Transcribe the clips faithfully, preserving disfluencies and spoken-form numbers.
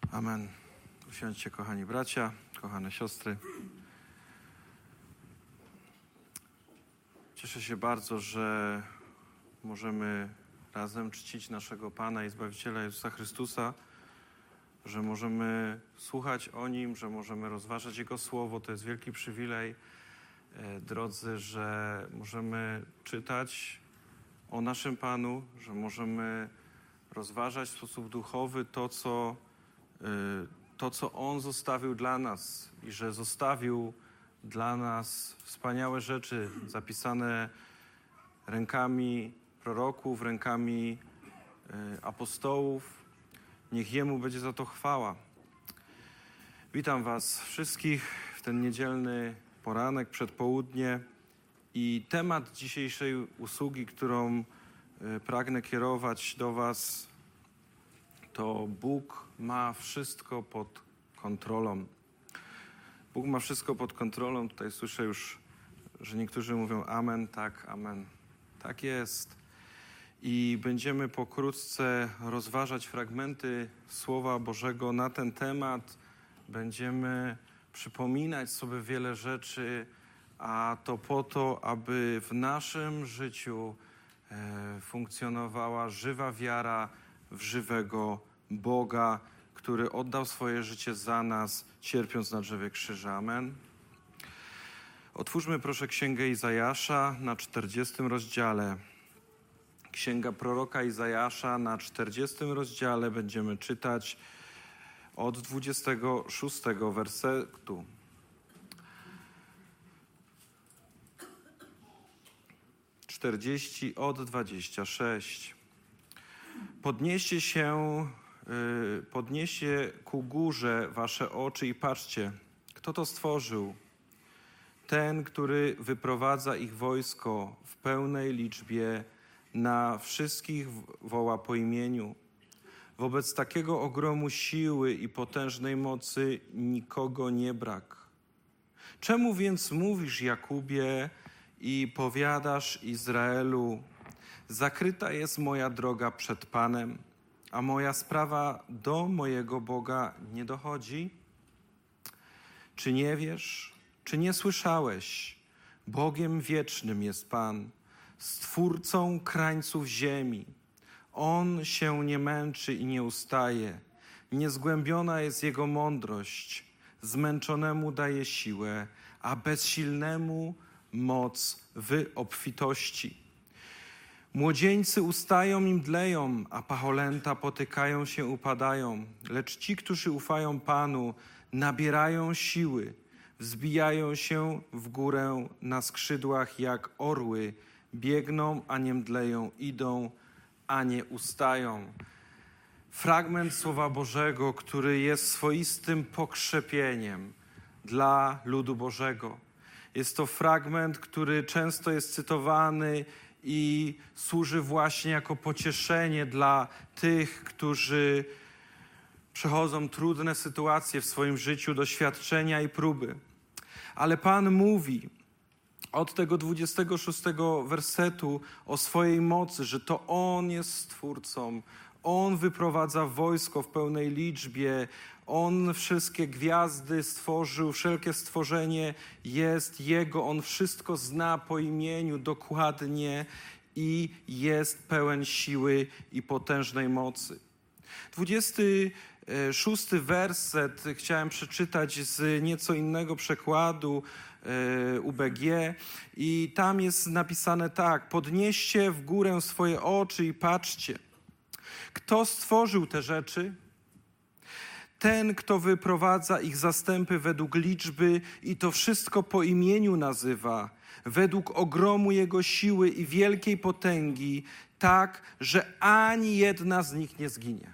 Amen. Usiądźcie, kochani bracia, kochane siostry. Cieszę się bardzo, że możemy razem czcić naszego Pana i Zbawiciela Jezusa Chrystusa, że możemy słuchać o Nim, że możemy rozważać Jego Słowo. To jest wielki przywilej, drodzy, że możemy czytać o naszym Panu, że możemy rozważać w sposób duchowy to, co, to, co On zostawił dla nas i że zostawił dla nas wspaniałe rzeczy zapisane rękami proroków, rękami apostołów. Niech Jemu będzie za to chwała. Witam Was wszystkich w ten niedzielny poranek, przedpołudnie i temat dzisiejszej usługi, którą pragnę kierować do Was, to Bóg ma wszystko pod kontrolą. Bóg ma wszystko pod kontrolą. Tutaj słyszę już, że niektórzy mówią amen, tak, amen. Tak jest. I będziemy pokrótce rozważać fragmenty Słowa Bożego na ten temat. Będziemy przypominać sobie wiele rzeczy, a to po to, aby w naszym życiu e, funkcjonowała żywa wiara w żywego Boga, który oddał swoje życie za nas, cierpiąc na drzewie krzyża. Amen. Otwórzmy proszę Księgę Izajasza na czterdziestym rozdziale. Księga proroka Izajasza na czterdziestym rozdziale będziemy czytać od dwudziestego szóstego wersetu. czterdzieści od dwudziestego szóstego. Podnieście się, yy, podnieście ku górze wasze oczy i patrzcie, kto to stworzył. Ten, który wyprowadza ich wojsko w pełnej liczbie, na wszystkich woła po imieniu. Wobec takiego ogromu siły i potężnej mocy nikogo nie brak. Czemu więc mówisz, Jakubie, i powiadasz Izraelu, zakryta jest moja droga przed Panem, a moja sprawa do mojego Boga nie dochodzi? Czy nie wiesz, czy nie słyszałeś? Bogiem wiecznym jest Pan, Stwórcą krańców ziemi. On się nie męczy i nie ustaje. Niezgłębiona jest Jego mądrość. Zmęczonemu daje siłę, a bezsilnemu moc w obfitości. Młodzieńcy ustają i mdleją, a pacholęta potykają się, upadają. Lecz ci, którzy ufają Panu, nabierają siły. Wzbijają się w górę na skrzydłach jak orły. Biegną, a nie mdleją, idą, a nie ustają. Fragment Słowa Bożego, który jest swoistym pokrzepieniem dla ludu Bożego. Jest to fragment, który często jest cytowany i służy właśnie jako pocieszenie dla tych, którzy przechodzą trudne sytuacje w swoim życiu, doświadczenia i próby. Ale Pan mówi od tego dwudziestego szóstego wersetu o swojej mocy, że to On jest Stwórcą. On wyprowadza wojsko w pełnej liczbie. On wszystkie gwiazdy stworzył, wszelkie stworzenie jest Jego. On wszystko zna po imieniu dokładnie i jest pełen siły i potężnej mocy. dwudziesty szósty werset chciałem przeczytać z nieco innego przekładu U B G i tam jest napisane tak: podnieście w górę swoje oczy i patrzcie. Kto stworzył te rzeczy? Ten, kto wyprowadza ich zastępy według liczby i to wszystko po imieniu nazywa, według ogromu Jego siły i wielkiej potęgi, tak, że ani jedna z nich nie zginie.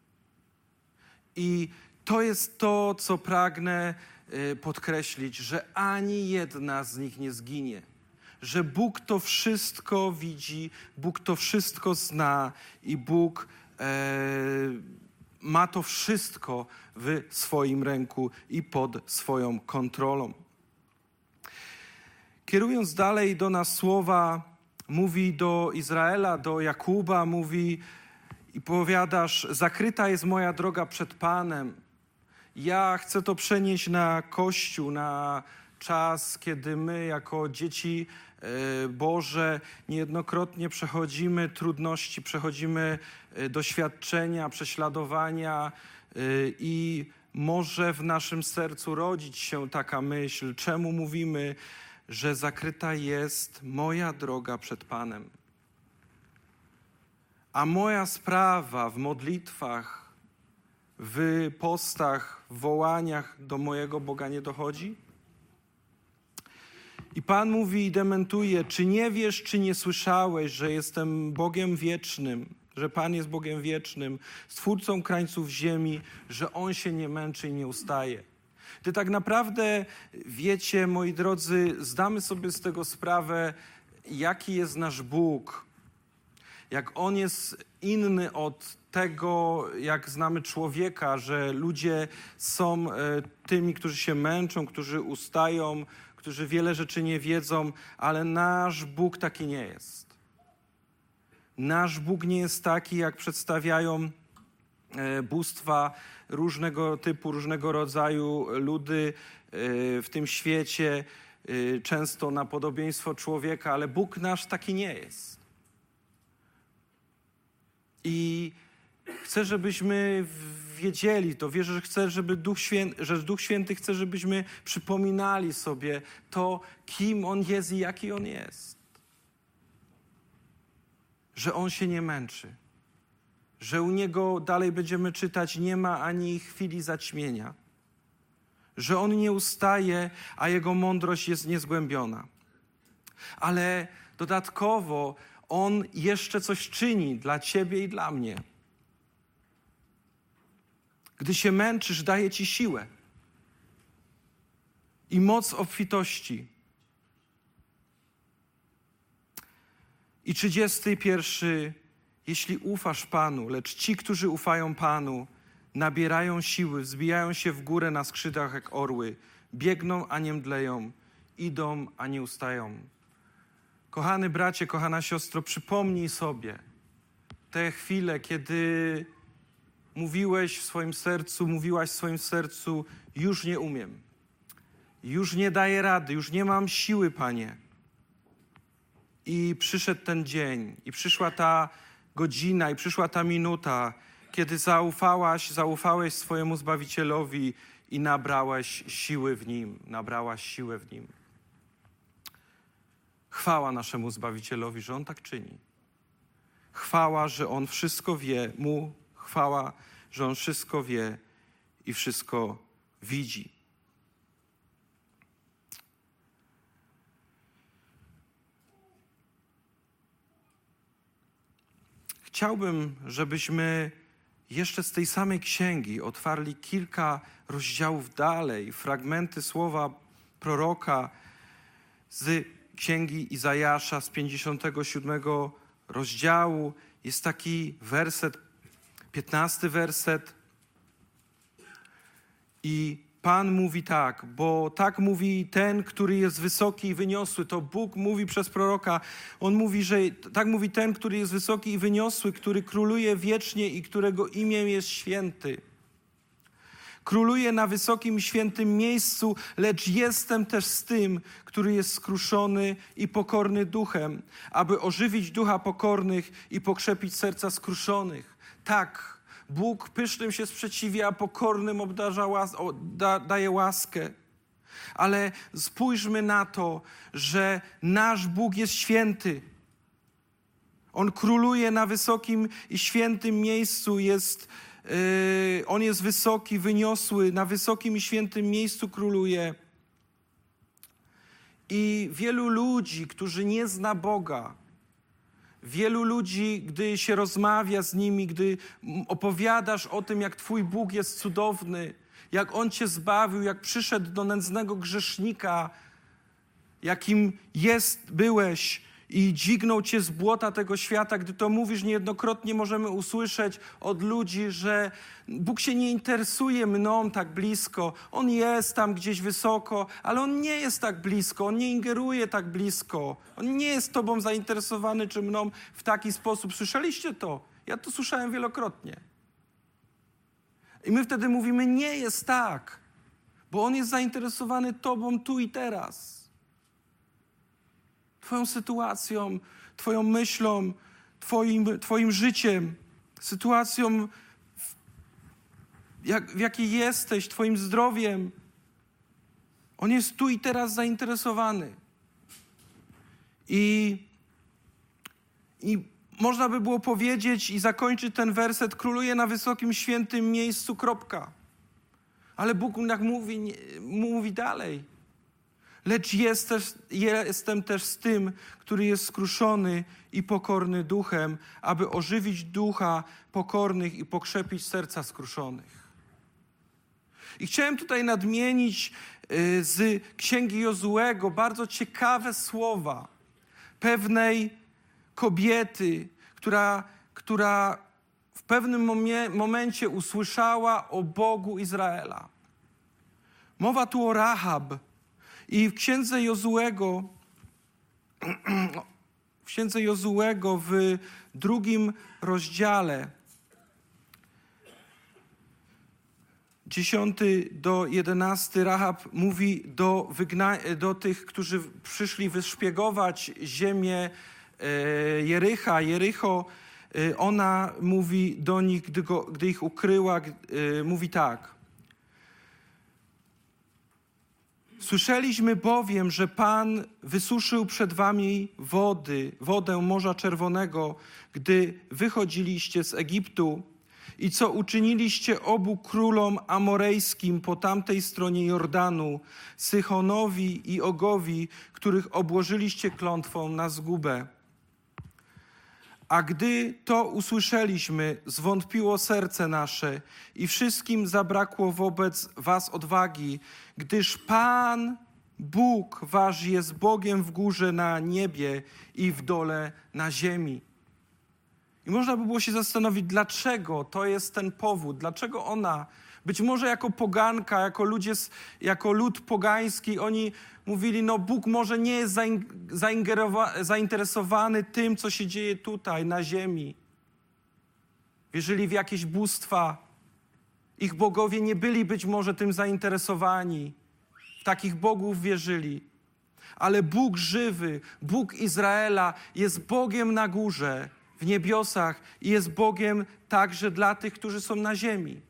I to jest to, co pragnę podkreślić, że ani jedna z nich nie zginie. Że Bóg to wszystko widzi, Bóg to wszystko zna i Bóg e, ma to wszystko w swoim ręku i pod swoją kontrolą. Kierując dalej do nas słowa, mówi do Izraela, do Jakuba, mówi: i powiadasz, zakryta jest moja droga przed Panem. Ja chcę to przenieść na Kościół, na czas, kiedy my jako dzieci Boże niejednokrotnie przechodzimy trudności, przechodzimy doświadczenia, prześladowania i może w naszym sercu rodzić się taka myśl, czemu mówimy, że zakryta jest moja droga przed Panem. A moja sprawa w modlitwach, w postach, w wołaniach do mojego Boga nie dochodzi? I Pan mówi i dementuje, czy nie wiesz, czy nie słyszałeś, że jestem Bogiem wiecznym, że Pan jest Bogiem wiecznym, Stwórcą krańców ziemi, że On się nie męczy i nie ustaje. Gdy tak naprawdę wiecie, moi drodzy, zdamy sobie z tego sprawę, jaki jest nasz Bóg, jak On jest inny od tego, jak znamy człowieka, że ludzie są tymi, którzy się męczą, którzy ustają, którzy wiele rzeczy nie wiedzą, ale nasz Bóg taki nie jest. Nasz Bóg nie jest taki, jak przedstawiają bóstwa różnego typu, różnego rodzaju ludy w tym świecie, często na podobieństwo człowieka, ale Bóg nasz taki nie jest. I chcę, żebyśmy wiedzieli to. Wierzę, że chcę, żeby Duch Święty, że Duch Święty chce, żebyśmy przypominali sobie to, kim On jest i jaki On jest. Że On się nie męczy. Że u Niego, dalej będziemy czytać, nie ma ani chwili zaćmienia. Że On nie ustaje, a Jego mądrość jest niezgłębiona. Ale dodatkowo On jeszcze coś czyni dla ciebie i dla mnie. Gdy się męczysz, daje ci siłę i moc obfitości. I trzydziesty pierwszy. Jeśli ufasz Panu, lecz ci, którzy ufają Panu, nabierają siły, wzbijają się w górę na skrzydłach jak orły, biegną, a nie mdleją, idą, a nie ustają. Kochany bracie, kochana siostro, przypomnij sobie te chwile, kiedy mówiłeś w swoim sercu, mówiłaś w swoim sercu, już nie umiem, już nie daję rady, już nie mam siły, Panie. I przyszedł ten dzień, i przyszła ta godzina, i przyszła ta minuta, kiedy zaufałaś, zaufałeś swojemu Zbawicielowi i nabrałeś siły w Nim, nabrałaś siłę w Nim. Chwała naszemu Zbawicielowi, że On tak czyni. Chwała, że On wszystko wie, Mu chwała, że On wszystko wie i wszystko widzi. Chciałbym, żebyśmy jeszcze z tej samej księgi otwarli kilka rozdziałów dalej, fragmenty słowa proroka z księgi Izajasza z pięćdziesiątego siódmego rozdziału. Jest taki werset, piętnasty werset. I Pan mówi tak, bo tak mówi ten, który jest wysoki i wyniosły. To Bóg mówi przez proroka. On mówi, że tak mówi ten, który jest wysoki i wyniosły, który króluje wiecznie i którego imię jest święty. Króluje na wysokim i świętym miejscu, lecz jestem też z tym, który jest skruszony i pokorny duchem, aby ożywić ducha pokornych i pokrzepić serca skruszonych. Tak, Bóg pysznym się sprzeciwia, a pokornym obdarza łas- o, da, daje łaskę. Ale spójrzmy na to, że nasz Bóg jest święty. On króluje na wysokim i świętym miejscu, jest, yy, On jest wysoki, wyniosły, na wysokim i świętym miejscu króluje. I wielu ludzi, którzy nie zna Boga, wielu ludzi, gdy się rozmawia z nimi, gdy opowiadasz o tym, jak Twój Bóg jest cudowny, jak On Cię zbawił, jak przyszedł do nędznego grzesznika, jakim jest, byłeś i dźwignął Cię z błota tego świata, gdy to mówisz, niejednokrotnie możemy usłyszeć od ludzi, że Bóg się nie interesuje mną tak blisko. On jest tam gdzieś wysoko, ale On nie jest tak blisko, On nie ingeruje tak blisko. On nie jest Tobą zainteresowany czy mną w taki sposób. Słyszeliście to? Ja to słyszałem wielokrotnie. I my wtedy mówimy, nie jest tak, bo On jest zainteresowany tobą tu i teraz. Twoją sytuacją, twoją myślą, twoim, twoim życiem, sytuacją, w, jak, w jakiej jesteś, twoim zdrowiem. On jest tu i teraz zainteresowany. I, i można by było powiedzieć i zakończyć ten werset, króluje na wysokim, świętym miejscu, kropka. Ale Bóg jak mówi, nie, mówi dalej. Lecz jest też, jestem też z tym, który jest skruszony i pokorny duchem, aby ożywić ducha pokornych i pokrzepić serca skruszonych. I chciałem tutaj nadmienić y, z Księgi Jozuego bardzo ciekawe słowa pewnej kobiety, która, która w pewnym momie, momencie usłyszała o Bogu Izraela. Mowa tu o Rahab. I w Księdze Jozuego, w Księdze Jozuego w drugim rozdziale, dziesiąty do jedenasty, Rahab mówi do, wygna- do tych, którzy przyszli wyszpiegować ziemię Jericha, Jericho. Ona mówi do nich, gdy, go, gdy ich ukryła, mówi tak. Słyszeliśmy bowiem, że Pan wysuszył przed wami wody, wodę Morza Czerwonego, gdy wychodziliście z Egiptu i co uczyniliście obu królom amorejskim po tamtej stronie Jordanu, Sychonowi i Ogowi, których obłożyliście klątwą na zgubę. A gdy to usłyszeliśmy, zwątpiło serce nasze i wszystkim zabrakło wobec was odwagi, gdyż Pan, Bóg wasz jest Bogiem w górze na niebie i w dole na ziemi. I można by było się zastanowić, dlaczego to jest ten powód, dlaczego ona, być może jako poganka, jako, ludzie, jako lud pogański, oni mówili, no Bóg może nie jest zainteresowany tym, co się dzieje tutaj, na ziemi. Wierzyli w jakieś bóstwa. Ich bogowie nie byli być może tym zainteresowani. W takich bogów wierzyli. Ale Bóg żywy, Bóg Izraela jest Bogiem na górze, w niebiosach i jest Bogiem także dla tych, którzy są na ziemi.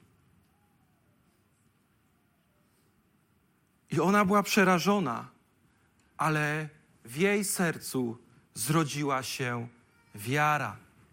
I ona była przerażona, ale w jej sercu zrodziła się wiara.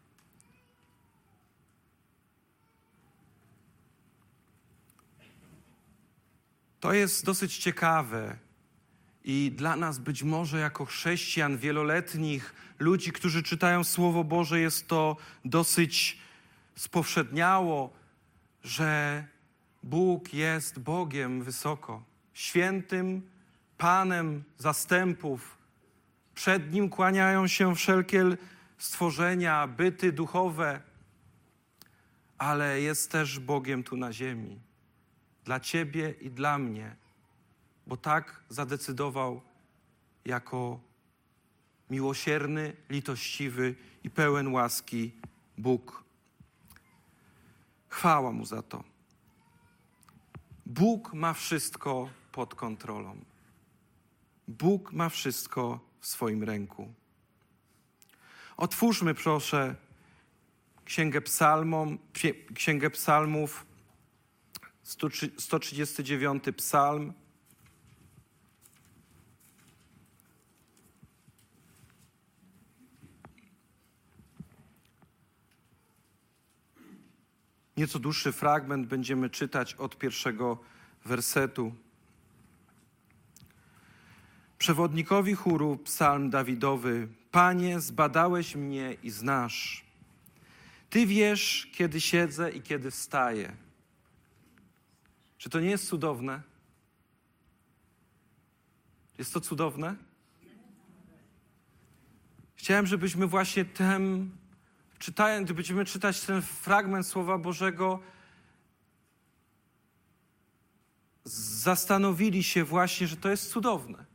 To jest dosyć ciekawe i dla nas być może jako chrześcijan wieloletnich, ludzi, którzy czytają Słowo Boże, jest to dosyć spowszedniało, że Bóg jest Bogiem wysoko, świętym Panem zastępów. Przed Nim kłaniają się wszelkie stworzenia, byty duchowe, ale jest też Bogiem tu na ziemi. Dla ciebie i dla mnie, bo tak zadecydował jako miłosierny, litościwy i pełen łaski Bóg. Chwała Mu za to. Bóg ma wszystko pod kontrolą. Bóg ma wszystko w swoim ręku. Otwórzmy proszę Księgę Psalmom, Księgę Psalmów, sto trzydziesty dziewiąty Psalm. Nieco dłuższy fragment będziemy czytać od pierwszego wersetu. Przewodnikowi chóru psalm Dawidowy. Panie, zbadałeś mnie i znasz. Ty wiesz, kiedy siedzę i kiedy wstaję. Czy to nie jest cudowne? Jest to cudowne? Chciałem, żebyśmy właśnie tym, czytając, gdy będziemy czytać ten fragment Słowa Bożego, zastanowili się właśnie, że to jest cudowne.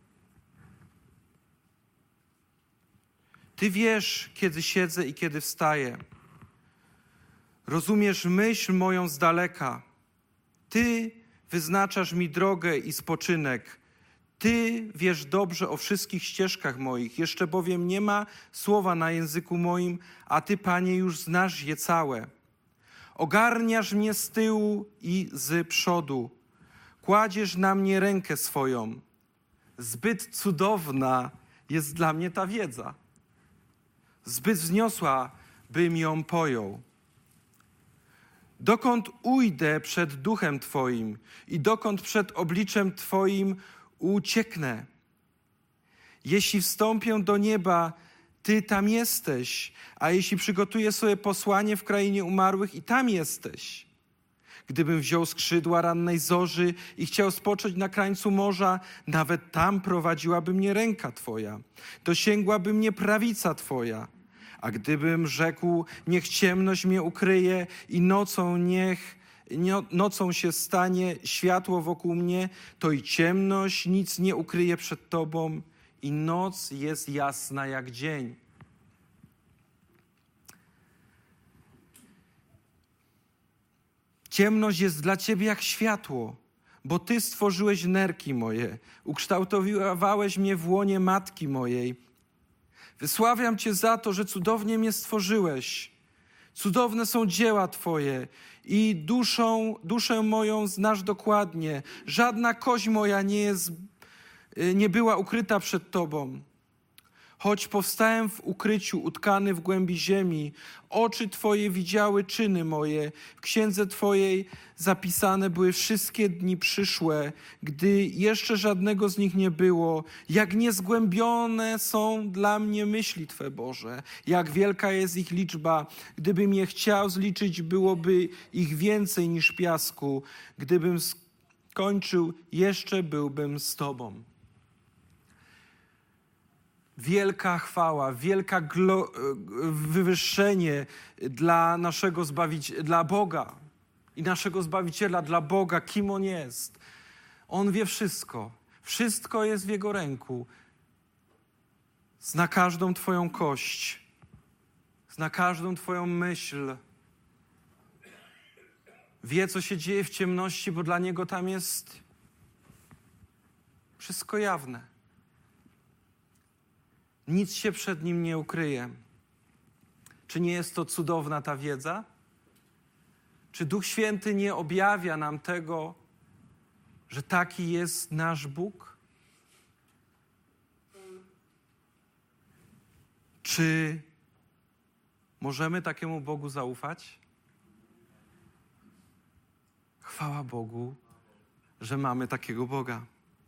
Ty wiesz, kiedy siedzę i kiedy wstaję. Rozumiesz myśl moją z daleka. Ty wyznaczasz mi drogę i spoczynek. Ty wiesz dobrze o wszystkich ścieżkach moich. Jeszcze bowiem nie ma słowa na języku moim, a Ty, Panie, już znasz je całe. Ogarniasz mnie z tyłu i z przodu. Kładziesz na mnie rękę swoją. Zbyt cudowna jest dla mnie ta wiedza. Zbyt wzniosła, bym ją pojął. Dokąd ujdę przed duchem Twoim i dokąd przed obliczem Twoim ucieknę? Jeśli wstąpię do nieba, Ty tam jesteś, a jeśli przygotuję sobie posłanie w krainie umarłych, i tam jesteś. Gdybym wziął skrzydła rannej zorzy i chciał spocząć na krańcu morza, nawet tam prowadziłaby mnie ręka Twoja, dosięgłaby mnie prawica Twoja. A gdybym rzekł, niech ciemność mnie ukryje i nocą niech nie, nocą się stanie światło wokół mnie, to i ciemność nic nie ukryje przed Tobą i noc jest jasna jak dzień. Ciemność jest dla Ciebie jak światło, bo Ty stworzyłeś nerki moje, ukształtowałeś mnie w łonie matki mojej. Wysławiam Cię za to, że cudownie mnie stworzyłeś. Cudowne są dzieła Twoje i duszą, duszę moją znasz dokładnie. Żadna kość moja nie jest, nie była ukryta przed Tobą. Choć powstałem w ukryciu, utkany w głębi ziemi, oczy Twoje widziały czyny moje. W księdze Twojej zapisane były wszystkie dni przyszłe, gdy jeszcze żadnego z nich nie było. Jak niezgłębione są dla mnie myśli Twe, Boże. Jak wielka jest ich liczba. Gdybym je chciał zliczyć, byłoby ich więcej niż piasku. Gdybym skończył, jeszcze byłbym z Tobą. Wielka chwała, wielka glo- wywyższenie dla naszego Zbawiciela, dla Boga i naszego Zbawiciela, dla Boga, kim On jest. On wie wszystko. Wszystko jest w Jego ręku. Zna każdą Twoją kość. Zna każdą Twoją myśl. Wie, co się dzieje w ciemności, bo dla Niego tam jest wszystko jawne. Nic się przed Nim nie ukryje. Czy nie jest to cudowna ta wiedza? Czy Duch Święty nie objawia nam tego, że taki jest nasz Bóg? Czy możemy takiemu Bogu zaufać? Chwała Bogu, że mamy takiego Boga.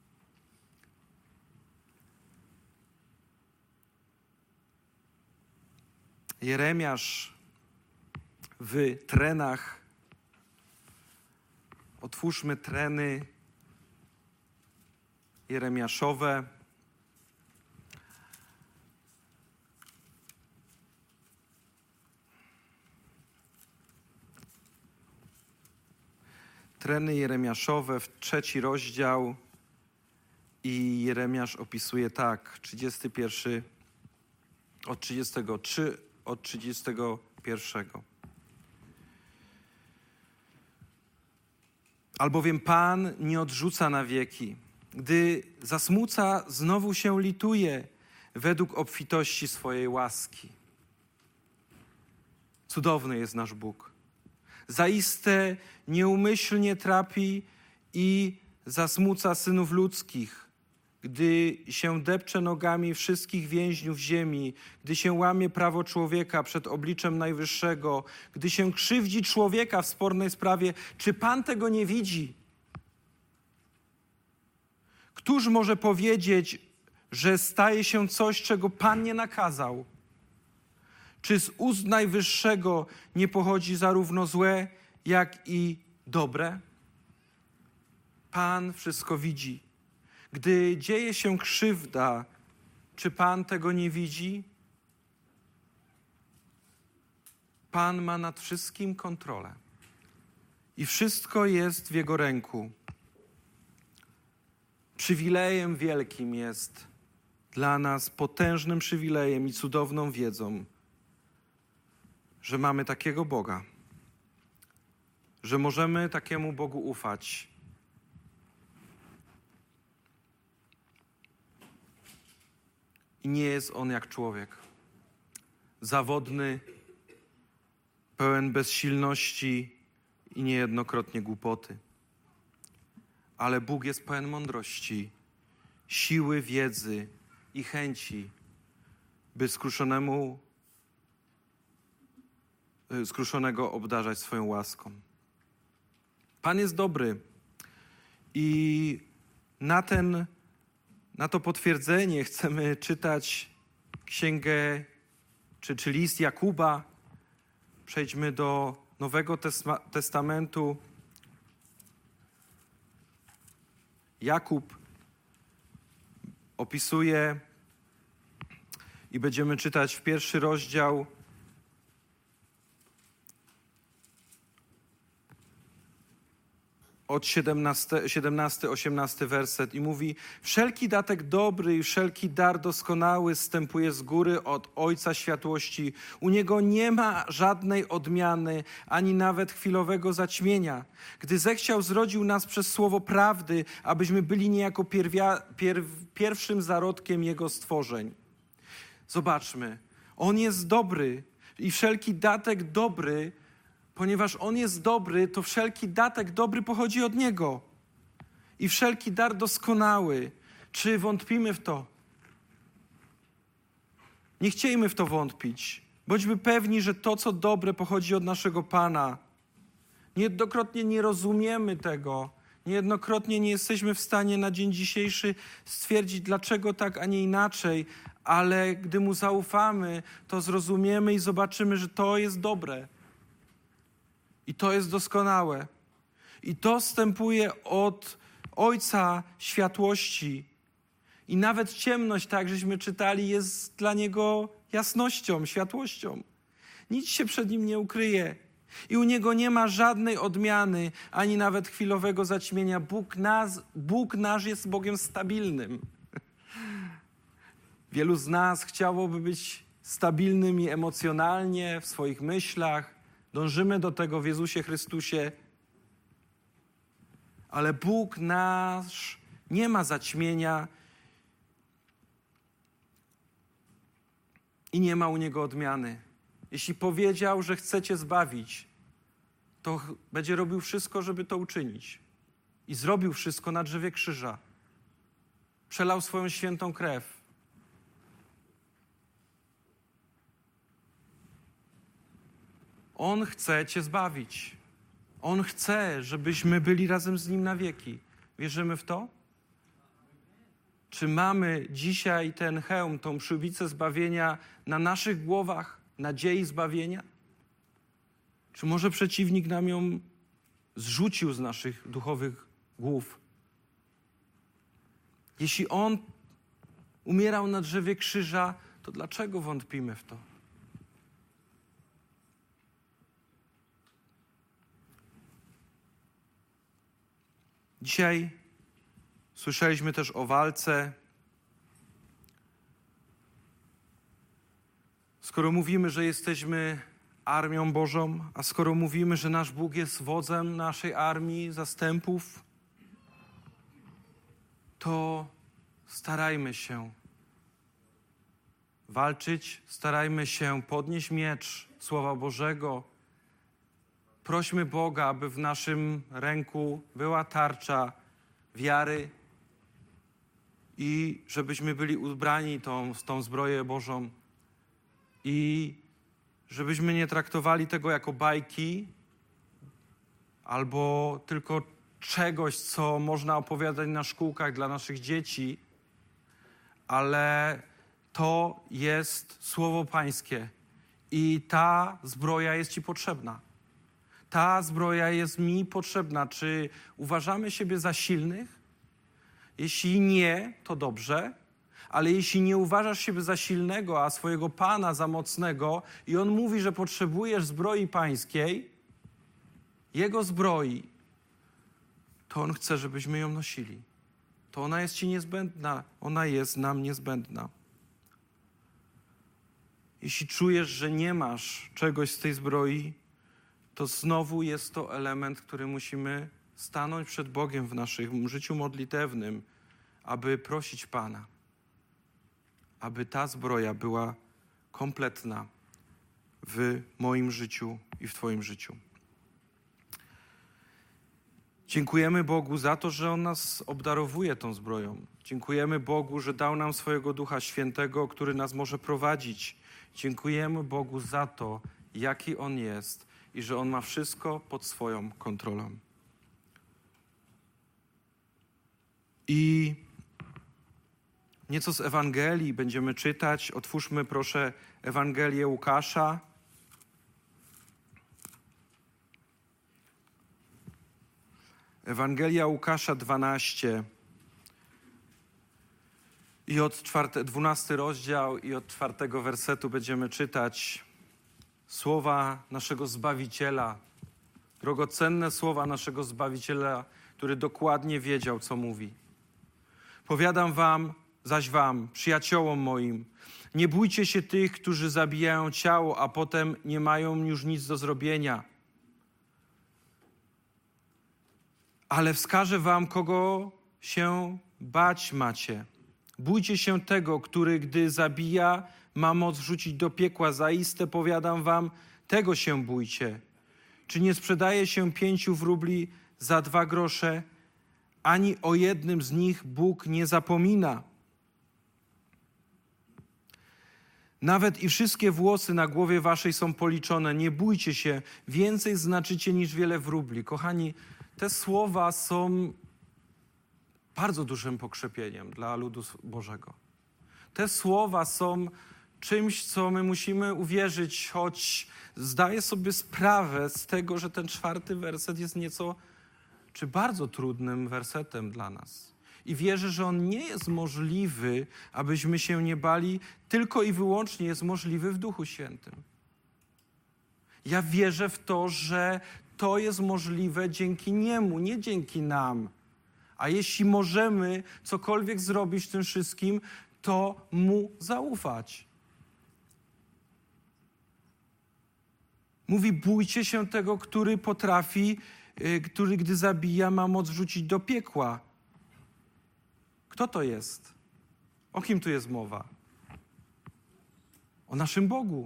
Jeremiasz w trenach. Otwórzmy treny jeremiaszowe. Treny jeremiaszowe, w trzeci rozdział, i Jeremiasz opisuje tak, trzydziesty pierwszy, od trzydziestego trzy, od trzydziestego pierwszego. Albowiem Pan nie odrzuca na wieki. Gdy zasmuca, znowu się lituje według obfitości swojej łaski. Cudowny jest nasz Bóg. Zaiste nieumyślnie trapi i zasmuca synów ludzkich, gdy się depcze nogami wszystkich więźniów ziemi, gdy się łamie prawo człowieka przed obliczem Najwyższego, gdy się krzywdzi człowieka w spornej sprawie. Czy Pan tego nie widzi? Któż może powiedzieć, że staje się coś, czego Pan nie nakazał? Czy z ust Najwyższego nie pochodzi zarówno złe, jak i dobre? Pan wszystko widzi. Gdy dzieje się krzywda, czy Pan tego nie widzi? Pan ma nad wszystkim kontrolę i wszystko jest w Jego ręku. Przywilejem wielkim jest dla nas, potężnym przywilejem i cudowną wiedzą, że mamy takiego Boga, że możemy takiemu Bogu ufać. I nie jest On jak człowiek. Zawodny, pełen bezsilności i niejednokrotnie głupoty. Ale Bóg jest pełen mądrości, siły, wiedzy i chęci, by skruszonemu, skruszonego obdarzać swoją łaską. Pan jest dobry i na, ten, na to potwierdzenie chcemy czytać księgę czy, czy list Jakuba. Przejdźmy do Nowego Testamentu. Jakub opisuje i będziemy czytać w pierwszy rozdział od siedemnasty osiemnasty werset i mówi: wszelki datek dobry i wszelki dar doskonały zstępuje z góry od Ojca Światłości. U Niego nie ma żadnej odmiany, ani nawet chwilowego zaćmienia. Gdy zechciał, zrodził nas przez słowo prawdy, abyśmy byli niejako pierwia, pierw, pierwszym zarodkiem Jego stworzeń. Zobaczmy, On jest dobry i wszelki datek dobry, ponieważ On jest dobry, to wszelki datek dobry pochodzi od Niego. I wszelki dar doskonały. Czy wątpimy w to? Nie chciejmy w to wątpić. Bądźmy pewni, że to, co dobre, pochodzi od naszego Pana. Niejednokrotnie nie rozumiemy tego. Niejednokrotnie nie jesteśmy w stanie na dzień dzisiejszy stwierdzić, dlaczego tak, a nie inaczej. Ale gdy Mu zaufamy, to zrozumiemy i zobaczymy, że to jest dobre. I to jest doskonałe. I to wstępuje od Ojca Światłości. I nawet ciemność, tak żeśmy czytali, jest dla Niego jasnością, światłością. Nic się przed Nim nie ukryje. I u Niego nie ma żadnej odmiany, ani nawet chwilowego zaćmienia. Bóg, nas, Bóg nasz jest Bogiem stabilnym. Wielu z nas chciałoby być stabilnymi emocjonalnie w swoich myślach. Dążymy do tego w Jezusie Chrystusie. Ale Bóg nasz nie ma zaćmienia i nie ma u Niego odmiany. Jeśli powiedział, że chce cię zbawić, to będzie robił wszystko, żeby to uczynić. I zrobił wszystko na drzewie krzyża. Przelał swoją świętą krew. On chce cię zbawić. On chce, żebyśmy byli razem z Nim na wieki. Wierzymy w to? Czy mamy dzisiaj ten hełm, tą przyłbicę zbawienia na naszych głowach, nadziei zbawienia? Czy może przeciwnik nam ją zrzucił z naszych duchowych głów? Jeśli On umierał na drzewie krzyża, to dlaczego wątpimy w to? Dzisiaj słyszeliśmy też o walce. Skoro mówimy, że jesteśmy armią Bożą, a skoro mówimy, że nasz Bóg jest wodzem naszej armii, zastępów, to starajmy się walczyć, starajmy się podnieść miecz Słowa Bożego. Prośmy Boga, aby w naszym ręku była tarcza wiary i żebyśmy byli ubrani tą, tą zbroję Bożą i żebyśmy nie traktowali tego jako bajki albo tylko czegoś, co można opowiadać na szkółkach dla naszych dzieci, ale to jest Słowo Pańskie i ta zbroja jest Ci potrzebna. Ta zbroja jest mi potrzebna. Czy uważamy siebie za silnych? Jeśli nie, to dobrze. Ale jeśli nie uważasz siebie za silnego, a swojego Pana za mocnego i On mówi, że potrzebujesz zbroi pańskiej, Jego zbroi, to On chce, żebyśmy ją nosili. To ona jest Ci niezbędna. Ona jest nam niezbędna. Jeśli czujesz, że nie masz czegoś z tej zbroi, to znowu jest to element, który musimy stanąć przed Bogiem w naszym życiu modlitewnym, aby prosić Pana, aby ta zbroja była kompletna w moim życiu i w Twoim życiu. Dziękujemy Bogu za to, że On nas obdarowuje tą zbroją. Dziękujemy Bogu, że dał nam swojego Ducha Świętego, który nas może prowadzić. Dziękujemy Bogu za to, jaki On jest i że On ma wszystko pod swoją kontrolą. I nieco z Ewangelii będziemy czytać. Otwórzmy proszę Ewangelię Łukasza. Ewangelia Łukasza dwanaście i od czwarte, dwunasty rozdział i od czwartego wersetu będziemy czytać słowa naszego Zbawiciela, drogocenne słowa naszego Zbawiciela, który dokładnie wiedział, co mówi. Powiadam wam, zaś wam, przyjaciołom moim, nie bójcie się tych, którzy zabijają ciało, a potem nie mają już nic do zrobienia. Ale wskażę wam, kogo się bać macie. Bójcie się tego, który, gdy zabija, ma moc wrzucić do piekła. Zaiste powiadam wam, tego się bójcie. Czy nie sprzedaje się pięciu wróbli za dwa grosze? Ani o jednym z nich Bóg nie zapomina. Nawet i wszystkie włosy na głowie waszej są policzone. Nie bójcie się, więcej znaczycie niż wiele wróbli. Kochani, te słowa są bardzo dużym pokrzepieniem dla ludu Bożego. Te słowa są czymś, co my musimy uwierzyć, choć zdaję sobie sprawę z tego, że ten czwarty werset jest nieco, czy bardzo trudnym wersetem dla nas. I wierzę, że on nie jest możliwy, abyśmy się nie bali, tylko i wyłącznie jest możliwy w Duchu Świętym. Ja wierzę w to, że to jest możliwe dzięki Niemu, nie dzięki nam. A jeśli możemy cokolwiek zrobić w tym wszystkim, to Mu zaufać. Mówi, bójcie się tego, który potrafi, który gdy zabija, ma moc wrzucić do piekła. Kto to jest? O kim tu jest mowa? O naszym Bogu.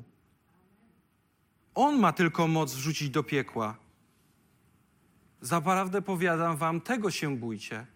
On ma tylko moc wrzucić do piekła. Zaprawdę powiadam wam, tego się bójcie.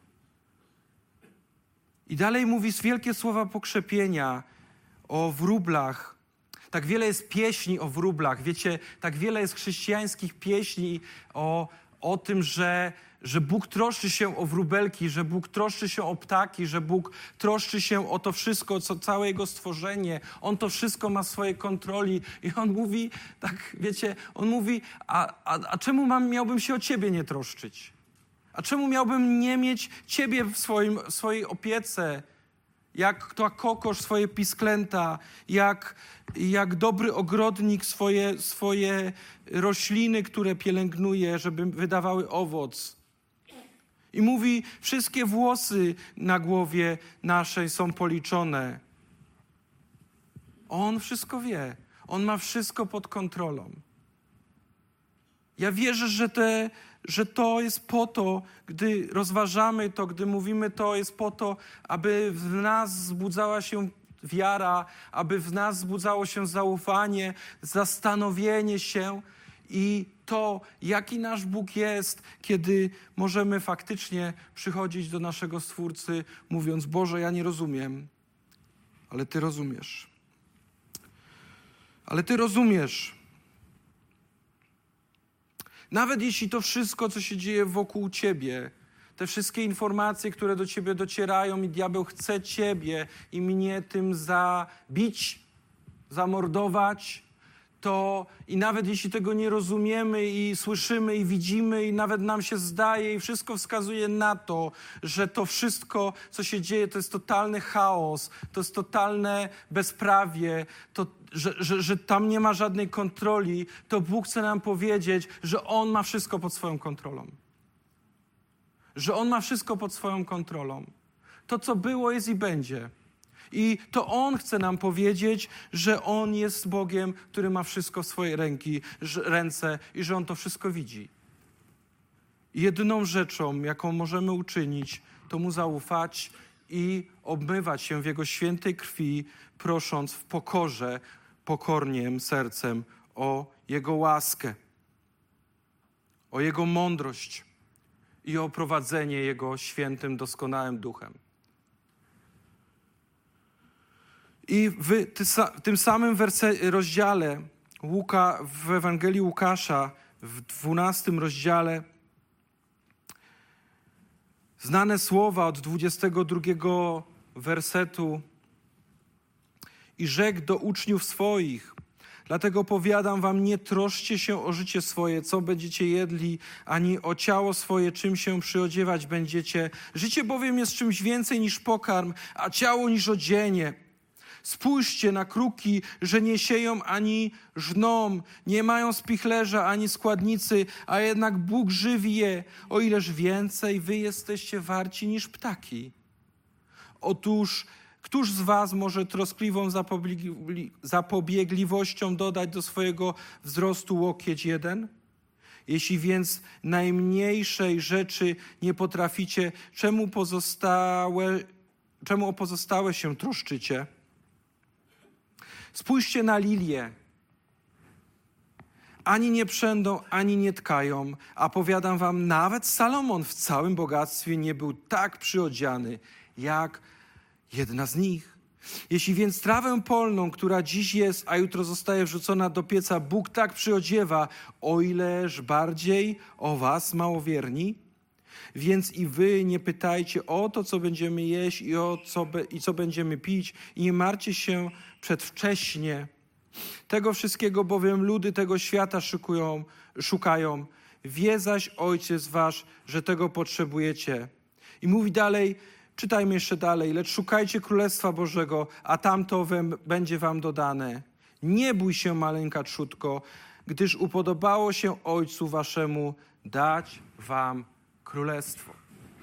I dalej mówi wielkie słowa pokrzepienia o wróblach. Tak wiele jest pieśni o wróblach. Wiecie, tak wiele jest chrześcijańskich pieśni o, o tym, że, że Bóg troszczy się o wróbelki, że Bóg troszczy się o ptaki, że Bóg troszczy się o to wszystko, co całe Jego stworzenie. On to wszystko ma w swojej kontroli. I On mówi, tak wiecie, On mówi, a, a, a czemu mam, miałbym się o Ciebie nie troszczyć? A czemu miałbym nie mieć Ciebie w, swoim, w swojej opiece? Jak ta kokosz swoje pisklęta, jak, jak dobry ogrodnik swoje, swoje rośliny, które pielęgnuje, żeby wydawały owoc. I mówi, wszystkie włosy na głowie naszej są policzone. On wszystko wie. On ma wszystko pod kontrolą. Ja wierzę, że, te, że to jest po to, gdy rozważamy to, gdy mówimy to, jest po to, aby w nas wzbudzała się wiara, aby w nas wzbudzało się zaufanie, zastanowienie się i to, jaki nasz Bóg jest, kiedy możemy faktycznie przychodzić do naszego Stwórcy, mówiąc, Boże, ja nie rozumiem, ale Ty rozumiesz. Ale Ty rozumiesz. Nawet jeśli to wszystko, co się dzieje wokół Ciebie, te wszystkie informacje, które do Ciebie docierają i diabeł chce Ciebie i mnie tym zabić, zamordować, to i nawet jeśli tego nie rozumiemy i słyszymy i widzimy i nawet nam się zdaje i wszystko wskazuje na to, że to wszystko, co się dzieje, to jest totalny chaos, to jest totalne bezprawie, to, że, że, że tam nie ma żadnej kontroli, to Bóg chce nam powiedzieć, że On ma wszystko pod swoją kontrolą. Że On ma wszystko pod swoją kontrolą. To, co było, jest i będzie. I to On chce nam powiedzieć, że On jest Bogiem, który ma wszystko w swojej ręki, ręce i że On to wszystko widzi. Jedyną rzeczą, jaką możemy uczynić, to Mu zaufać i obmywać się w Jego świętej krwi, prosząc w pokorze, pokornym sercem o Jego łaskę, o Jego mądrość i o prowadzenie Jego świętym, doskonałym duchem. I w tym samym werse, rozdziale Łuka, w Ewangelii Łukasza, w dwunastym rozdziale, znane słowa od dwudziestego drugiego wersetu. I rzekł do uczniów swoich: dlatego powiadam wam, nie troszcie się o życie swoje, co będziecie jedli, ani o ciało swoje, czym się przyodziewać będziecie. Życie bowiem jest czymś więcej niż pokarm, a ciało niż odzienie. Spójrzcie na kruki, że nie sieją ani żną, nie mają spichlerza ani składnicy, a jednak Bóg żywi je, o ileż więcej wy jesteście warci niż ptaki. Otóż któż z was może troskliwą zapobiegli- zapobiegliwością dodać do swojego wzrostu łokieć jeden? Jeśli więc najmniejszej rzeczy nie potraficie, czemu pozostałe, czemu o pozostałe się troszczycie? Spójrzcie na lilie. Ani nie przędą, ani nie tkają, a powiadam wam, nawet Salomon w całym bogactwie nie był tak przyodziany, jak jedna z nich. Jeśli więc trawę polną, która dziś jest, a jutro zostaje wrzucona do pieca, Bóg tak przyodziewa, o ileż bardziej o was, małowierni? Więc i wy nie pytajcie o to, co będziemy jeść i o co, be, i co będziemy pić, i nie martwcie się przedwcześnie. Tego wszystkiego bowiem ludy tego świata szykują, szukają. Wie zaś Ojciec wasz, że tego potrzebujecie. I mówi dalej, czytajmy jeszcze dalej, lecz szukajcie Królestwa Bożego, a tamto wam, będzie wam dodane. Nie bój się, maleńka trzódko, gdyż upodobało się Ojcu waszemu dać wam Królestwo.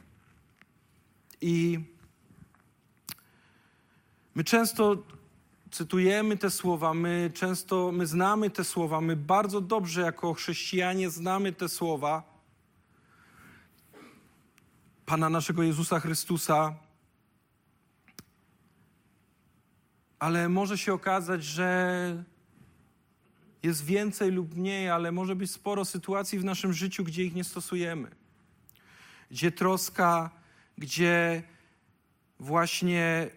I my często cytujemy te słowa, my często, my znamy te słowa, my bardzo dobrze jako chrześcijanie znamy te słowa Pana naszego Jezusa Chrystusa, ale może się okazać, że jest więcej lub mniej, ale może być sporo sytuacji w naszym życiu, gdzie ich nie stosujemy. Gdzie troska, gdzie właśnie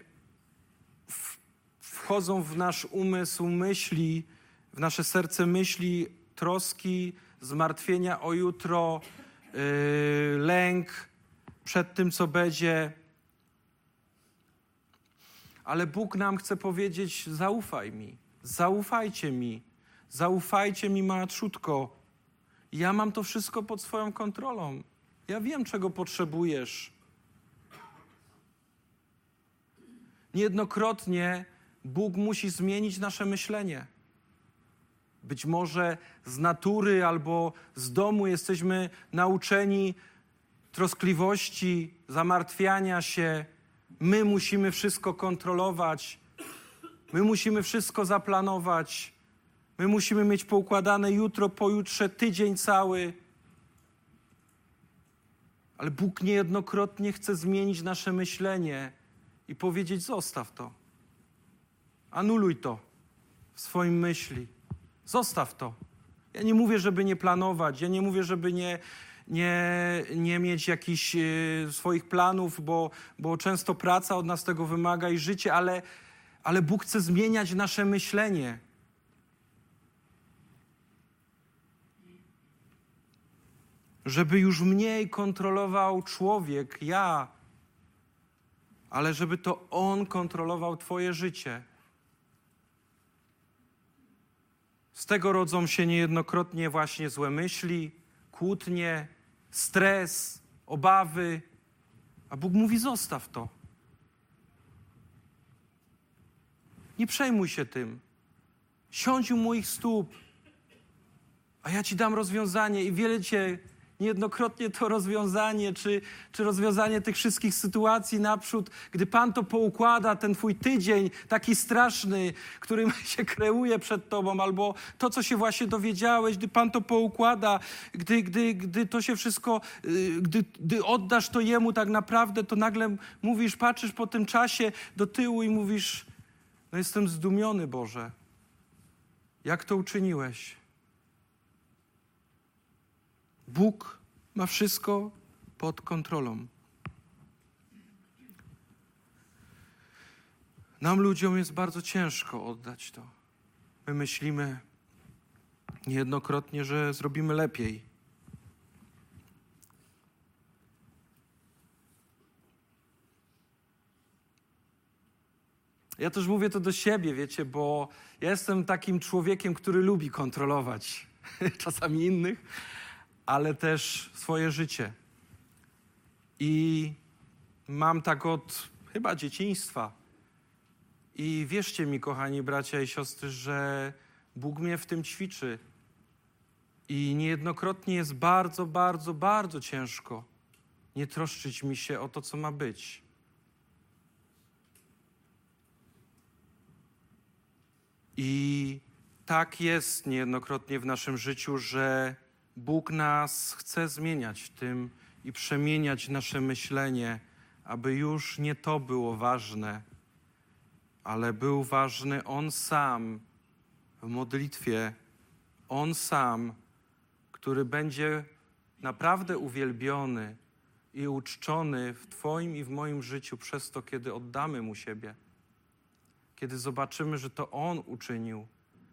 wchodzą w nasz umysł myśli, w nasze serce myśli, troski, zmartwienia o jutro, yy, lęk przed tym, co będzie. Ale Bóg nam chce powiedzieć, zaufaj mi, zaufajcie mi, zaufajcie mi, mała trzódko. Ja mam to wszystko pod swoją kontrolą. Ja wiem, czego potrzebujesz. Niejednokrotnie Bóg musi zmienić nasze myślenie. Być może z natury albo z domu jesteśmy nauczeni troskliwości, zamartwiania się. My musimy wszystko kontrolować. My musimy wszystko zaplanować. My musimy mieć poukładane jutro, pojutrze, tydzień cały. Ale Bóg niejednokrotnie chce zmienić nasze myślenie i powiedzieć, zostaw to. Anuluj to w swoim myśli. Zostaw to. Ja nie mówię, żeby nie planować. Ja nie mówię, żeby nie, nie, nie mieć jakichś y, swoich planów, bo, bo często praca od nas tego wymaga i życie, ale, ale Bóg chce zmieniać nasze myślenie. Żeby już mniej kontrolował człowiek, ja, ale żeby to On kontrolował twoje życie. Z tego rodzą się niejednokrotnie właśnie złe myśli, kłótnie, stres, obawy. A Bóg mówi, zostaw to. Nie przejmuj się tym. Siądź u moich stóp, a ja ci dam rozwiązanie i wiele cię, niejednokrotnie to rozwiązanie, czy, czy rozwiązanie tych wszystkich sytuacji naprzód, gdy Pan to poukłada, ten twój tydzień taki straszny, który się kreuje przed tobą, albo to, co się właśnie dowiedziałeś, gdy Pan to poukłada, gdy, gdy, gdy to się wszystko, gdy, gdy oddasz to Jemu tak naprawdę, to nagle mówisz, patrzysz po tym czasie do tyłu i mówisz, no jestem zdumiony, Boże. Jak to uczyniłeś? Bóg ma wszystko pod kontrolą. Nam, ludziom, jest bardzo ciężko oddać to. My myślimy niejednokrotnie, że zrobimy lepiej. Ja też mówię to do siebie, wiecie, bo ja jestem takim człowiekiem, który lubi kontrolować czasami innych, ale też swoje życie. I mam tak od chyba dzieciństwa. I wierzcie mi, kochani bracia i siostry, że Bóg mnie w tym ćwiczy. I niejednokrotnie jest bardzo, bardzo, bardzo ciężko nie troszczyć mi się o to, co ma być. I tak jest niejednokrotnie w naszym życiu, że Bóg nas chce zmieniać w tym i przemieniać nasze myślenie, aby już nie to było ważne, ale był ważny On sam w modlitwie, On sam, który będzie naprawdę uwielbiony i uczczony w Twoim i w moim życiu przez to, kiedy oddamy Mu siebie. Kiedy zobaczymy, że to On uczynił.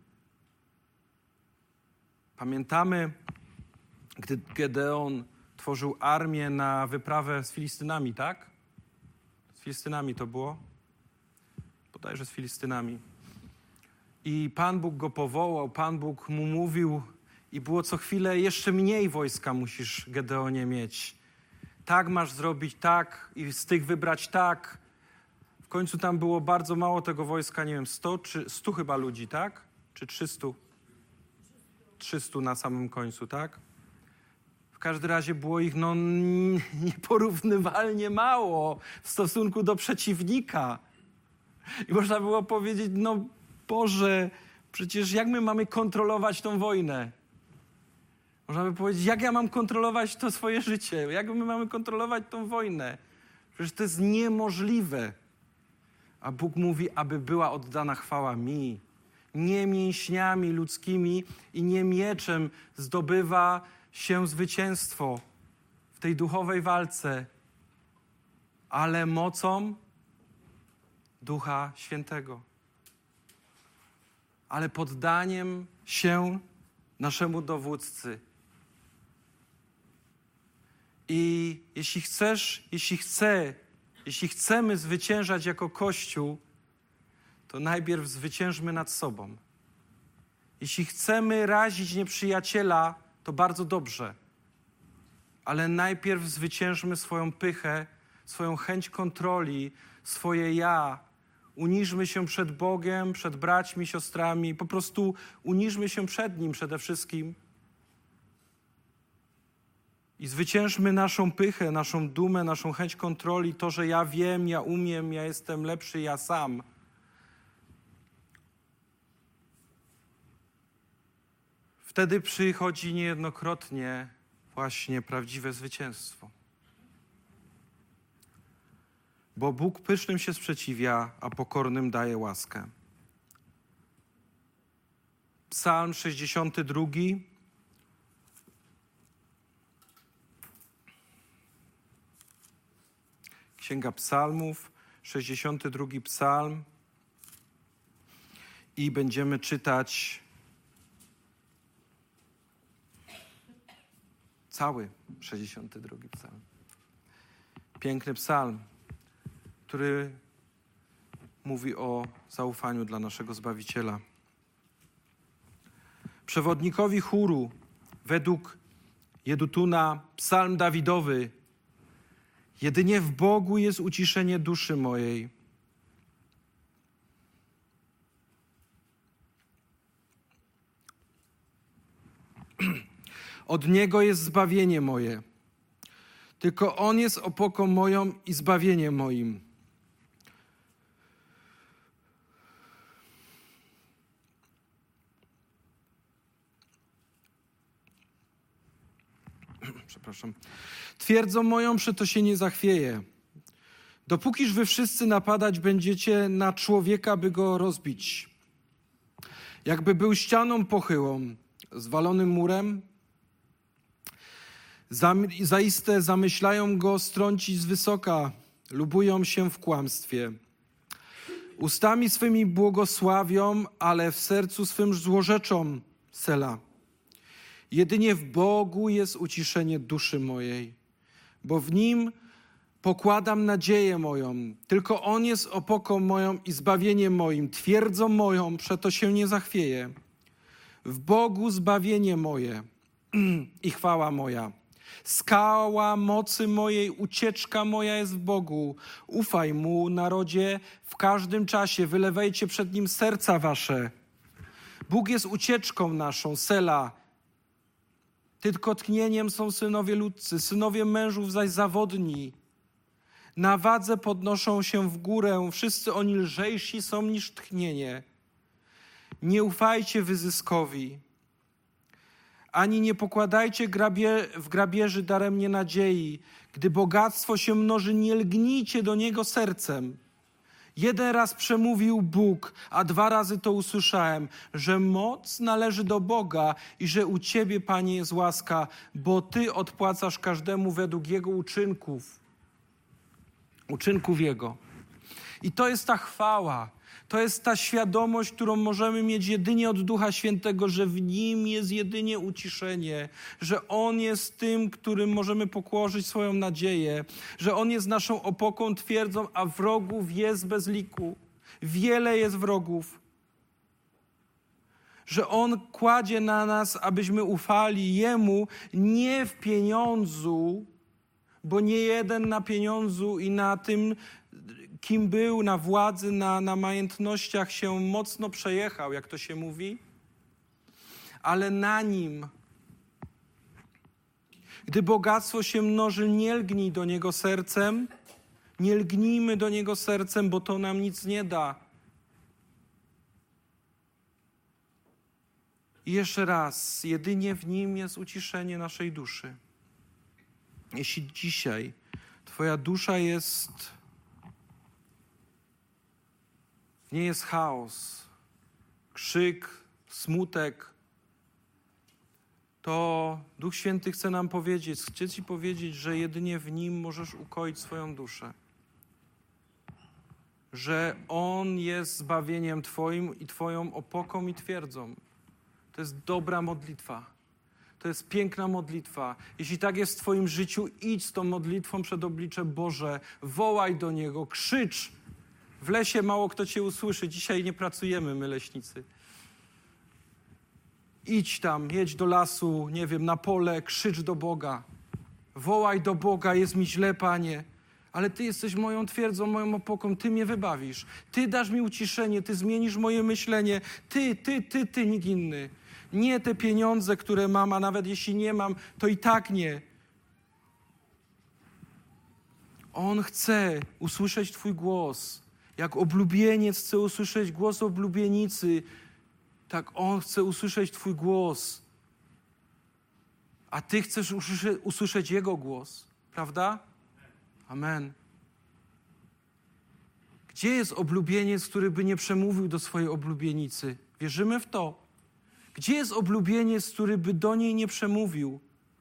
Pamiętamy, gdy Gedeon tworzył armię na wyprawę z Filistynami, tak? Z Filistynami to było? Bodajże z Filistynami. I Pan Bóg go powołał, Pan Bóg mu mówił i było co chwilę jeszcze mniej wojska musisz, Gedeonie, mieć. Tak masz zrobić, tak i z tych wybrać tak. W końcu tam było bardzo mało tego wojska, nie wiem, sto czy stu chyba ludzi, tak? Czy trzystu? trzystu na samym końcu, tak? W każdym razie było ich no, nieporównywalnie mało w stosunku do przeciwnika. I można było powiedzieć, no Boże, przecież jak my mamy kontrolować tą wojnę? Można by powiedzieć, jak ja mam kontrolować to swoje życie? Jak my mamy kontrolować tą wojnę? Przecież to jest niemożliwe. A Bóg mówi, aby była oddana chwała mi. Nie mięśniami ludzkimi i nie mieczem zdobywa się zwycięstwo w tej duchowej walce, ale mocą Ducha Świętego. Ale poddaniem się naszemu dowódcy. I jeśli chcesz, jeśli chcę, jeśli chcemy zwyciężać jako Kościół, to najpierw zwyciężmy nad sobą. Jeśli chcemy razić nieprzyjaciela, to bardzo dobrze. Ale najpierw zwyciężmy swoją pychę, swoją chęć kontroli, swoje ja. Uniżmy się przed Bogiem, przed braćmi, siostrami. Po prostu uniżmy się przed Nim przede wszystkim. I zwyciężmy naszą pychę, naszą dumę, naszą chęć kontroli, to, że ja wiem, ja umiem, ja jestem lepszy, ja sam. Wtedy przychodzi niejednokrotnie właśnie prawdziwe zwycięstwo. Bo Bóg pysznym się sprzeciwia, a pokornym daje łaskę. Psalm sześćdziesiąty drugi. Księga Psalmów, sześćdziesiąty drugi psalm. I będziemy czytać cały sześćdziesiąty drugi psalm. Piękny psalm, który mówi o zaufaniu dla naszego Zbawiciela. Przewodnikowi chóru według Jedutuna psalm Dawidowy. Jedynie w Bogu jest uciszenie duszy mojej. Od Niego jest zbawienie moje. Tylko On jest opoką moją i zbawieniem moim. Przepraszam. Twierdzą moją, przeto się nie zachwieje. Dopókiż wy wszyscy napadać będziecie na człowieka, by go rozbić. Jakby był ścianą pochyłą, zwalonym murem, zaiste zamyślają go strącić z wysoka, lubują się w kłamstwie. Ustami swymi błogosławią, ale w sercu swym złorzeczą. Sela. Jedynie w Bogu jest uciszenie duszy mojej, bo w Nim pokładam nadzieję moją. Tylko On jest opoką moją i zbawieniem moim, twierdzą moją, przeto się nie zachwieję. W Bogu zbawienie moje i chwała moja. Skała mocy mojej, ucieczka moja jest w Bogu. Ufaj Mu, narodzie, w każdym czasie. Wylewajcie przed Nim serca wasze. Bóg jest ucieczką naszą, Sela. Tylko tchnieniem są synowie ludzcy, synowie mężów zaś zawodni. Na wadze podnoszą się w górę, wszyscy oni lżejsi są niż tchnienie. Nie ufajcie wyzyskowi, ani nie pokładajcie grabie, w grabieży daremnie nadziei. Gdy bogactwo się mnoży, nie lgnijcie do niego sercem. Jeden raz przemówił Bóg, a dwa razy to usłyszałem, że moc należy do Boga i że u Ciebie, Panie, jest łaska, bo Ty odpłacasz każdemu według jego uczynków. Uczynków Jego. I to jest ta chwała, to jest ta świadomość, którą możemy mieć jedynie od Ducha Świętego, że w Nim jest jedynie uciszenie, że On jest tym, którym możemy pokłożyć swoją nadzieję, że On jest naszą opoką, twierdzą, a wrogów jest bez liku. Wiele jest wrogów. Że On kładzie na nas, abyśmy ufali Jemu nie w pieniądzu, bo nie jeden na pieniądzu i na tym, kim był, na władzy, na, na majątnościach się mocno przejechał, jak to się mówi, ale na Nim. Gdy bogactwo się mnoży, nie lgnij do Niego sercem, nie lgnijmy do Niego sercem, bo to nam nic nie da. I jeszcze raz, jedynie w Nim jest uciszenie naszej duszy. Jeśli dzisiaj Twoja dusza jest, nie jest chaos, krzyk, smutek, to Duch Święty chce nam powiedzieć, chce Ci powiedzieć, że jedynie w Nim możesz ukoić swoją duszę. Że On jest zbawieniem Twoim i Twoją opoką i twierdzą. To jest dobra modlitwa. To jest piękna modlitwa. Jeśli tak jest w Twoim życiu, idź z tą modlitwą przed oblicze Boże. Wołaj do Niego, krzycz. W lesie mało kto Cię usłyszy. Dzisiaj nie pracujemy, my leśnicy. Idź tam, jedź do lasu, nie wiem, na pole, krzycz do Boga. Wołaj do Boga, jest mi źle, Panie. Ale Ty jesteś moją twierdzą, moją opoką. Ty mnie wybawisz. Ty dasz mi uciszenie, Ty zmienisz moje myślenie. Ty, Ty, Ty, Ty, nikt inny. Nie te pieniądze, które mam, a nawet jeśli nie mam, to i tak nie. On chce usłyszeć Twój głos. Jak oblubieniec chce usłyszeć głos oblubienicy, tak On chce usłyszeć Twój głos. A Ty chcesz usłyszeć, usłyszeć Jego głos. Prawda? Amen. Gdzie jest oblubieniec, który by nie przemówił do swojej oblubienicy? Wierzymy w to. Gdzie jest oblubieniec, który by do niej nie przemówił?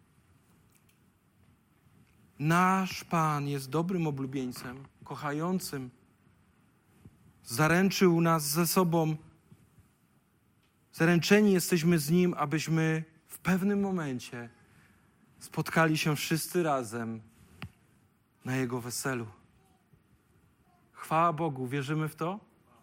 Nasz Pan jest dobrym oblubieńcem, kochającym. Zaręczył nas ze sobą. Zaręczeni jesteśmy z Nim, abyśmy w pewnym momencie spotkali się wszyscy razem na Jego weselu. Chwała Bogu, wierzymy w to?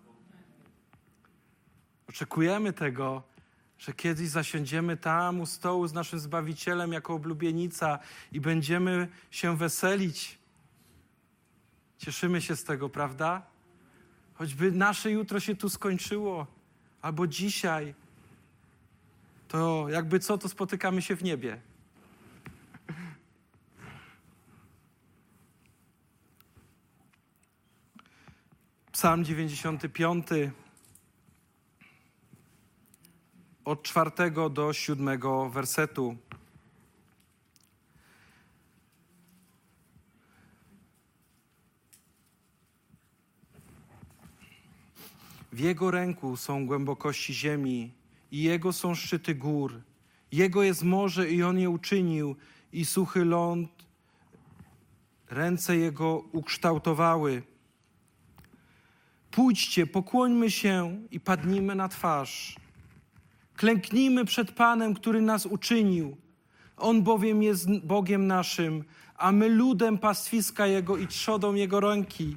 Oczekujemy tego, że kiedyś zasiądziemy tam u stołu z naszym Zbawicielem jako oblubienica i będziemy się weselić. Cieszymy się z tego, prawda? Choćby nasze jutro się tu skończyło, albo dzisiaj, to jakby co, to spotykamy się w niebie. Psalm dziewięćdziesiąty piąty, od czwartego do siódmego wersetu. W Jego ręku są głębokości ziemi i Jego są szczyty gór. Jego jest morze i On je uczynił i suchy ląd ręce Jego ukształtowały. Pójdźcie, pokłońmy się i padnijmy na twarz. Klęknijmy przed Panem, który nas uczynił. On bowiem jest Bogiem naszym, a my ludem pastwiska Jego i trzodą Jego ręki.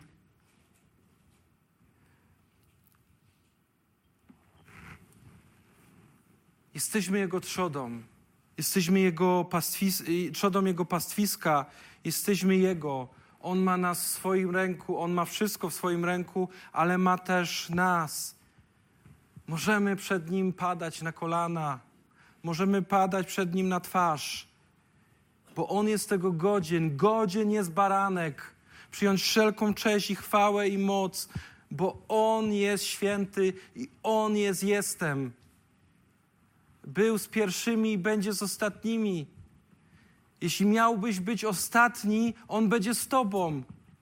Jesteśmy Jego trzodą. Jesteśmy Jego pastwis- trzodą Jego pastwiska. Jesteśmy Jego. On ma nas w swoim ręku. On ma wszystko w swoim ręku, ale ma też nas. Możemy przed Nim padać na kolana. Możemy padać przed Nim na twarz. Bo On jest tego godzien. Godzien jest baranek. Przyjąć wszelką cześć i chwałę i moc. Bo On jest święty i On jest jestem. Był z pierwszymi i będzie z ostatnimi. Jeśli miałbyś być ostatni, On będzie z tobą.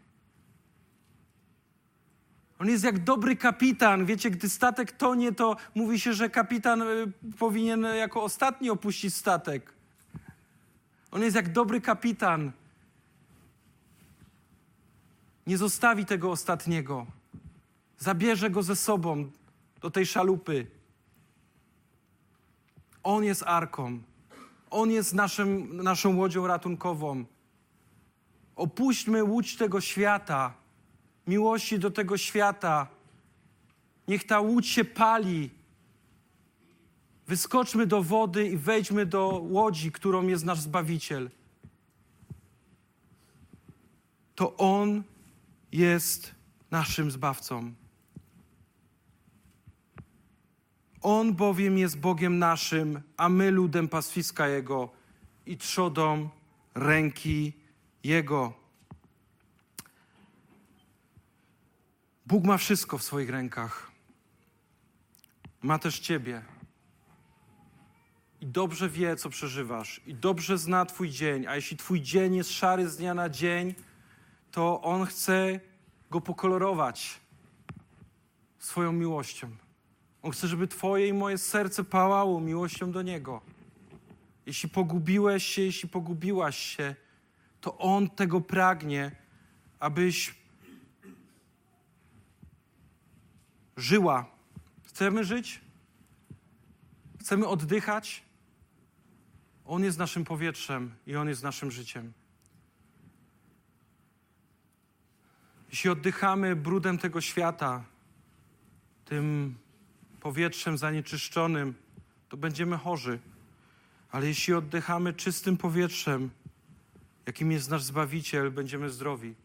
On jest jak dobry kapitan. Wiecie, gdy statek tonie, to mówi się, że kapitan powinien jako ostatni opuścić statek. On jest jak dobry kapitan. Nie zostawi tego ostatniego. Zabierze go ze sobą do tej szalupy. On jest arką. On jest naszym, naszą łodzią ratunkową. Opuśćmy łódź tego świata, miłości do tego świata. Niech ta łódź się pali. Wyskoczmy do wody i wejdźmy do łodzi, którą jest nasz Zbawiciel. To On jest naszym Zbawcą. On bowiem jest Bogiem naszym, a my ludem pastwiska Jego i trzodą ręki Jego. Bóg ma wszystko w swoich rękach. Ma też ciebie. I dobrze wie, co przeżywasz. I dobrze zna twój dzień. A jeśli twój dzień jest szary z dnia na dzień, to On chce go pokolorować swoją miłością. On chce, żeby twoje i moje serce pałało miłością do Niego. Jeśli pogubiłeś się, jeśli pogubiłaś się, to On tego pragnie, abyś żyła. Chcemy żyć? Chcemy oddychać? On jest naszym powietrzem i On jest naszym życiem. Jeśli oddychamy brudem tego świata, tym powietrzem zanieczyszczonym, to będziemy chorzy. Ale jeśli oddychamy czystym powietrzem, jakim jest nasz Zbawiciel, będziemy zdrowi.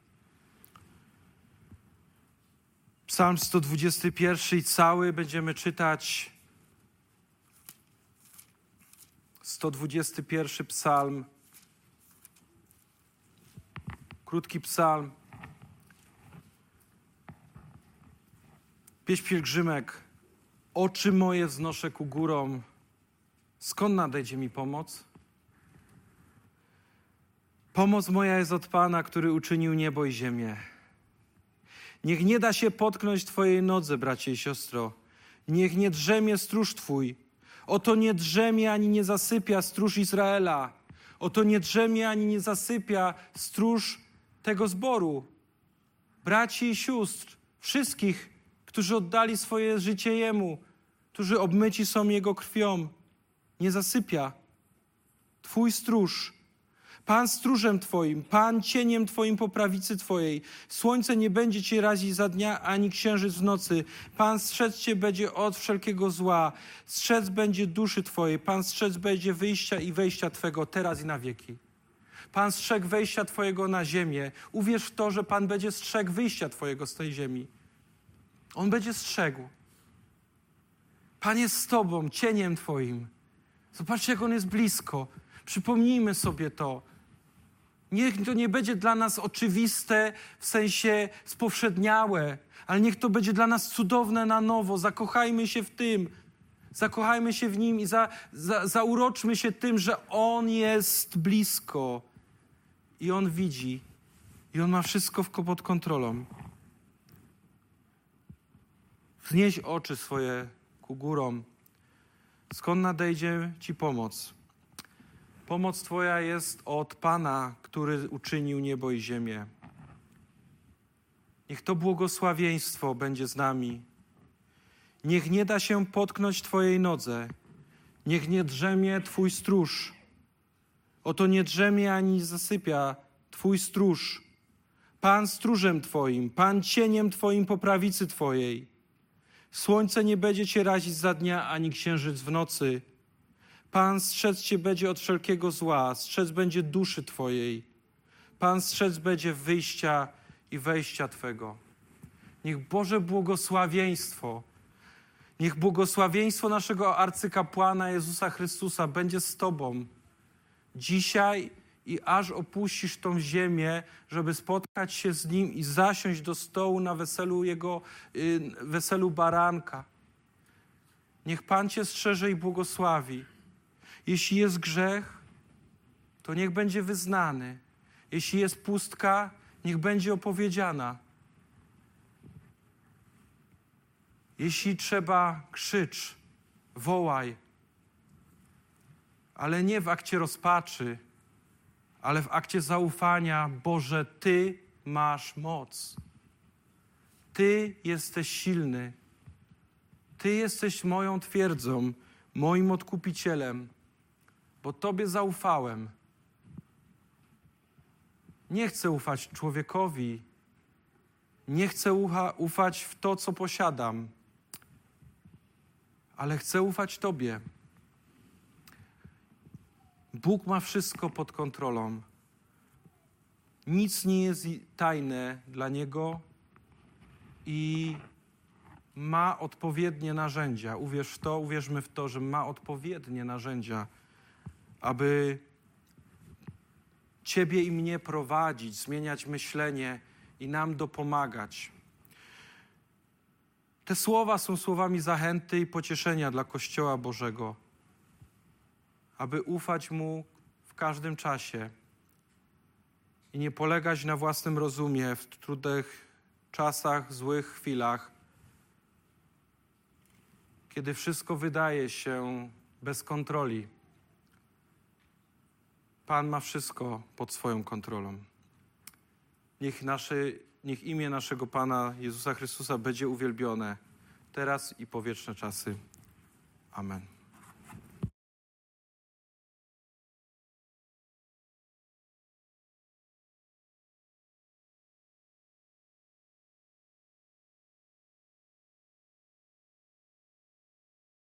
Psalm sto dwudziesty pierwszy i cały będziemy czytać. sto dwudziesty pierwszy psalm. Krótki psalm. Pieśń pielgrzymek. Oczy moje wznoszę ku górom. Skąd nadejdzie mi pomoc? Pomoc moja jest od Pana, który uczynił niebo i ziemię. Niech nie da się potknąć twojej nodze, bracie i siostro. Niech nie drzemie stróż twój. Oto nie drzemie ani nie zasypia stróż Izraela. Oto nie drzemie ani nie zasypia stróż tego zboru. Braci i sióstr, wszystkich, którzy oddali swoje życie Jemu, którzy obmyci są Jego krwią. Nie zasypia. Twój stróż. Pan stróżem Twoim, Pan cieniem Twoim po prawicy Twojej. Słońce nie będzie Cię razić za dnia, ani księżyc w nocy. Pan strzec Cię będzie od wszelkiego zła. Strzec będzie duszy Twojej. Pan strzec będzie wyjścia i wejścia Twego, teraz i na wieki. Pan strzegł wejścia Twojego na ziemię. Uwierz w to, że Pan będzie strzegł wyjścia Twojego z tej ziemi. On będzie strzegł. Pan jest z Tobą, cieniem Twoim. Zobaczcie, jak On jest blisko. Przypomnijmy sobie to. Niech to nie będzie dla nas oczywiste, w sensie spowszedniałe, ale niech to będzie dla nas cudowne na nowo. Zakochajmy się w tym. Zakochajmy się w Nim i za, za, zauroczmy się tym, że On jest blisko. I On widzi. I On ma wszystko pod kontrolą. Wznieś oczy swoje ku górom. Skąd nadejdzie Ci pomoc? Pomoc Twoja jest od Pana, który uczynił niebo i ziemię. Niech to błogosławieństwo będzie z nami. Niech nie da się potknąć Twojej nodze. Niech nie drzemie Twój stróż. Oto nie drzemie ani zasypia Twój stróż. Pan stróżem Twoim, Pan cieniem Twoim po prawicy Twojej. Słońce nie będzie Cię razić za dnia, ani księżyc w nocy. Pan strzec Cię będzie od wszelkiego zła, strzec będzie duszy Twojej. Pan strzec będzie wyjścia i wejścia Twego. Niech Boże błogosławieństwo, niech błogosławieństwo naszego arcykapłana Jezusa Chrystusa będzie z Tobą dzisiaj i aż opuścisz tą ziemię, żeby spotkać się z Nim i zasiąść do stołu na weselu Jego, yy, weselu baranka. Niech Pan Cię strzeże i błogosławi. Jeśli jest grzech, to niech będzie wyznany. Jeśli jest pustka, niech będzie opowiedziana. Jeśli trzeba, krzycz, wołaj, ale nie w akcie rozpaczy, ale w akcie zaufania. Boże, Ty masz moc. Ty jesteś silny. Ty jesteś moją twierdzą, moim odkupicielem, bo Tobie zaufałem. Nie chcę ufać człowiekowi. Nie chcę ucha, ufać w to, co posiadam, ale chcę ufać Tobie. Bóg ma wszystko pod kontrolą. Nic nie jest tajne dla Niego i ma odpowiednie narzędzia. Uwierz w to, uwierzmy w to, że ma odpowiednie narzędzia, aby Ciebie i mnie prowadzić, zmieniać myślenie i nam dopomagać. Te słowa są słowami zachęty i pocieszenia dla Kościoła Bożego, aby ufać Mu w każdym czasie i nie polegać na własnym rozumie w trudnych czasach, złych chwilach, kiedy wszystko wydaje się bez kontroli. Pan ma wszystko pod swoją kontrolą. Niech, nasze, niech imię naszego Pana Jezusa Chrystusa będzie uwielbione teraz i po wieczne czasy. Amen.